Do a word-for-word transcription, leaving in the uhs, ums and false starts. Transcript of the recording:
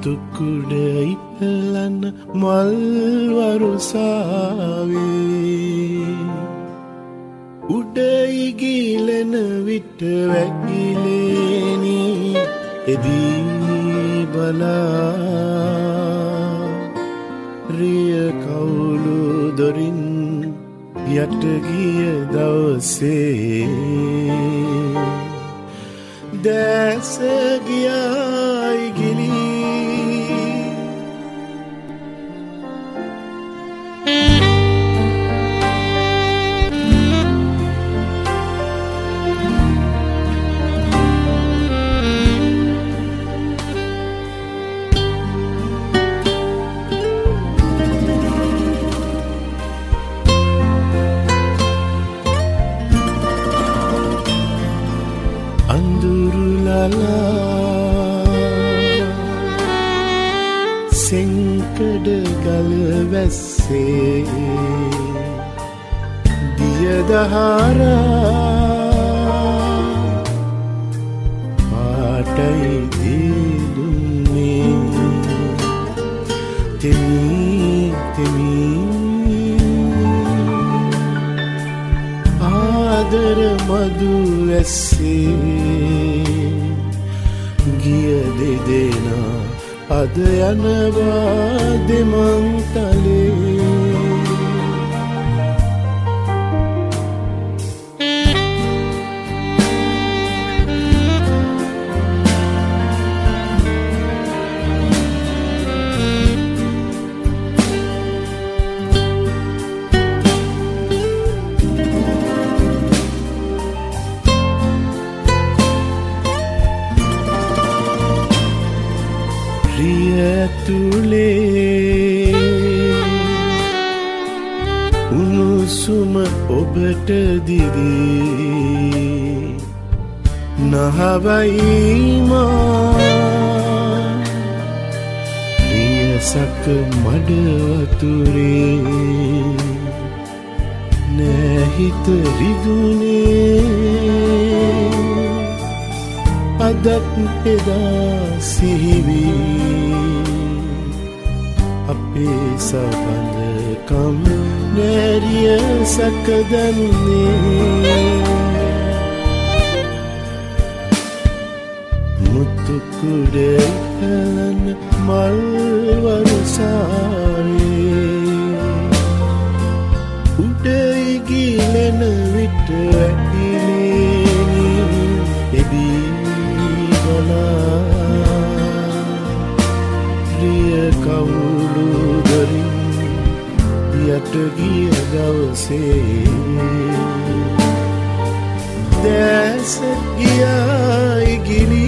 මුතුකුඩ ඉහළන මල් වරුසාවේ උඩ ඉගිලෙන විට වැකිලේනි එදී බලා රිය කවුළු දොරින් යට ගිය දවසේ දැස ගියායි ගිලී සෙංකඩ ගල වැස්සේ දියදහරා පාටයි දිදුන්නේ තෙමී තෙමී ආදර මදු වැස්සේ ගිය දෙදෙනා අද යනවා දෙමන්තලේ තුලේ උණුසුම ඔබට දිදී නහවයි මා ප්‍රියසක මඩ වතුරේ නැහිත රිදුනේ අදත් එදා සිහිවී අපේ සබඳකම් නැරිය සැකදන්නේ මුතුකුඩ ඉහළන මල් වරුසාවේ උඩ ඉගිලෙන විට වැකිලේනි එදී බලා රිය කවුළු දොරින් යට ගිය දවසේ දැස ගියායි ගිලී